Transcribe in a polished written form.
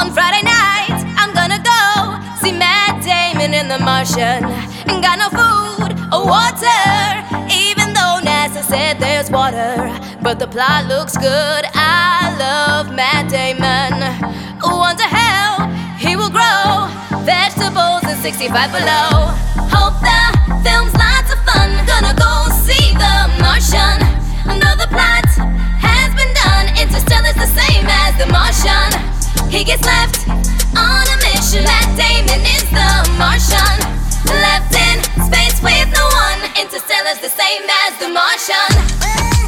On Friday night, I'm gonna go see Matt Damon in The Martian. Ain't got no food or water, even though NASA said there's water. But the plot looks good, I love Matt Damon. Wonder how he will grow vegetables in 65 below. Hope the film's lots of fun, gonna go see The Martian. Though the plot has been done, Interstellar's the same as The Martian. He gets left on a mission, Matt Damon is The Martian. Left in space with no one, Interstellar's the same as The Martian.